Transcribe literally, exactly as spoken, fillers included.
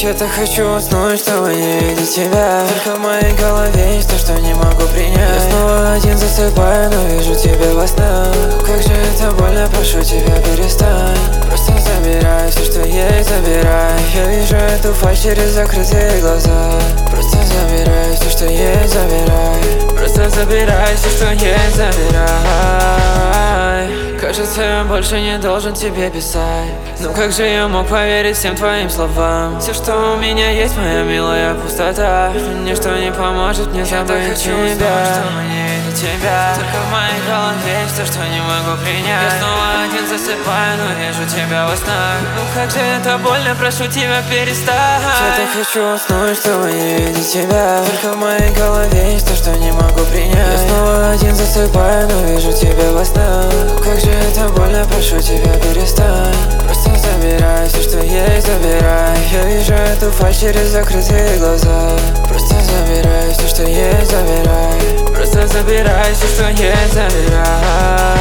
Я так хочу уснуть, чтобы не видеть тебя. Только в моей голове есть то, что не могу принять. Я снова один засыпаю, но вижу тебя во снах. Как же это больно, прошу тебя, перестань. Просто забирай все, что есть, забирай. Я вижу эту фальшь через закрытые глаза. Просто забирай все, что есть, забирай. Просто забирай все, что есть, забирай. Кажется, я больше не должен тебе писать. Но как же я мог поверить всем твоим словам? Все, что у меня есть, моя милая пустота. Ничто не поможет мне забыть тебя. Тебя. Только в моей голове есть то, что не могу принять. Я снова один засыпаю, но вижу тебя во снах. Ну как же это больно, прошу тебя, перестань. Я так хочу уснуть, чтобы не видеть тебя. Только в моей голове есть то, что не могу принять. Я снова один засыпаю, но вижу тебя во снах. Ну как же это больно, прошу тебя, перестань. Просто забирай все, что есть, забирай. Я вижу эту фальшь через закрытые глаза. Просто забирай все, что есть, забирай. Просто забирай все, что есть, забирай.